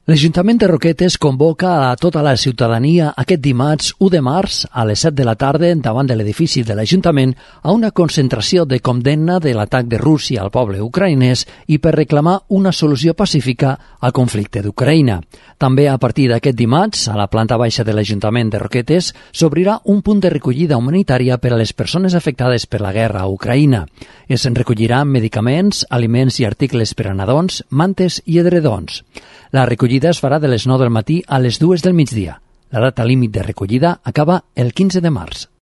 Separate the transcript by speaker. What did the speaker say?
Speaker 1: L'Ajuntament de Roquetes convoca a tota la ciutadania aquest dimarts 1 de març a les 7 de la tarda davant de l'edifici de l'Ajuntament a una concentració de condemna de l'atac de Rússia al poble ucraïnès i per reclamar una solució pacífica al conflicte d'Ucraïna. També a partir d'aquest dimarts, a la planta baixa de l'Ajuntament de Roquetes, s'obrirà un punt de recollida humanitària per a les persones afectades per la guerra a Ucraïna. Es recolliran medicaments, aliments i articles per a nadons, mantes i edredons. La recollida es farà de les 9 del matí a les 2 del migdia. La data límit de recollida acaba el 15 de març.